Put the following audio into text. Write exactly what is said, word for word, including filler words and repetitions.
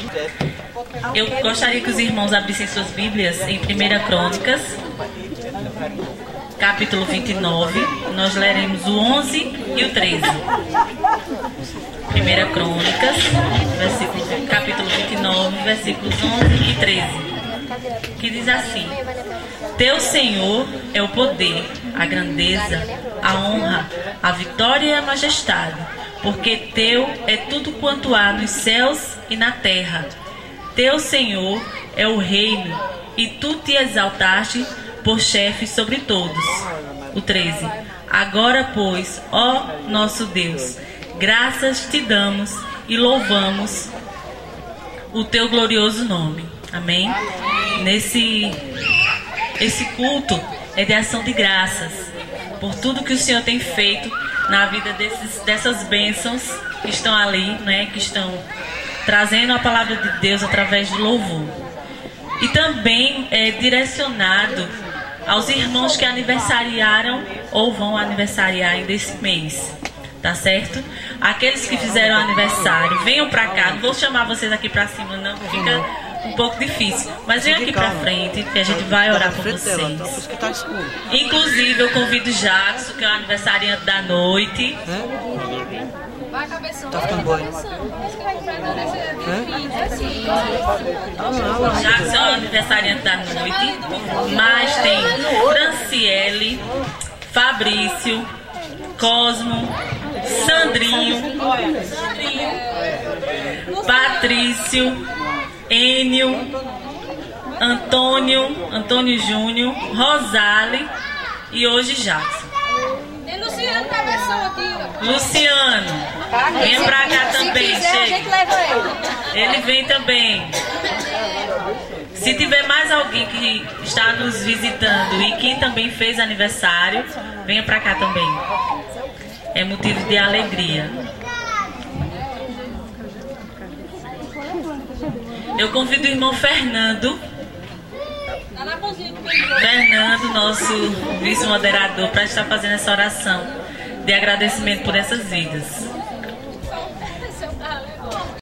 Eu gostaria que os irmãos abrissem suas Bíblias em primeira Crônicas, capítulo vinte e nove. Nós leremos o onze e o treze. primeira Crônicas, versículo, capítulo vinte e nove, versículos onze e treze. Que diz assim: Teu Senhor é o poder, a grandeza, a honra, a vitória e a majestade, porque teu é tudo quanto há nos céus e na terra. Teu Senhor é o reino, e tu te exaltaste por chefe sobre todos. O treze. Agora, pois, ó nosso Deus, graças te damos e louvamos o teu glorioso nome. Amém? Nesse esse culto é de ação de graças por tudo que o Senhor tem feito na vida desses, dessas bênçãos que estão ali, né, que estão trazendo a palavra de Deus através do louvor. E também é direcionado aos irmãos que aniversariaram ou vão aniversariar ainda esse mês. Tá certo? Aqueles que fizeram aniversário, venham pra cá. Não vou chamar vocês aqui pra cima, não. Fica um pouco difícil. Mas venham aqui pra frente, que a gente vai orar por vocês. Inclusive, eu convido o Jackson, que é o aniversariante da noite. Vai, cabeção. Tá ficando bom. Jackson é o aniversariante da noite. Mas tem Franciele, Fabrício, Cosmo, Sandrinho, Patrício, Enio, Antônio, Antônio Júnior, Rosale e hoje Jackson. Tem Luciano Cabeção aqui, ó. Luciano, vem pra cá também, se quiser, a gente leva ele. Ele vem também. Se tiver mais alguém que está nos visitando e que também fez aniversário, venha pra cá também. É motivo de alegria. Eu convido o irmão Fernando. Fernando, nosso vice-moderador, para estar fazendo essa oração de agradecimento por essas vidas.